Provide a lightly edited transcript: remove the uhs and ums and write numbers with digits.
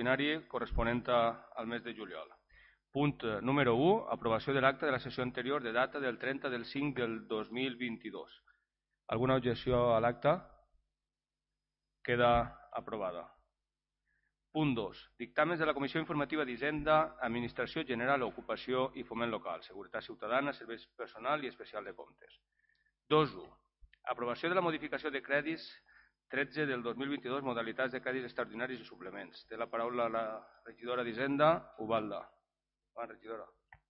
extraordinari corresponent al mes de juliol. Punt número 1, aprovació de l'acta de la sessió anterior de data del 30 del 5 del 2022. Alguna objecció a l'acta? Queda aprovada. Punt 2. Dictàmens de la Comissió Informativa d'Hisenda, Administració General, Ocupació i Foment Local, Seguretat Ciutadana, Serveis Personal i Especial de Comptes. 2.1. Aprovació de la modificació de crèdits 13 del 2022, modalitats de crèdits extraordinaris i suplements. Té la paraula la regidora d'Hisenda, Ubalda. Va, regidora.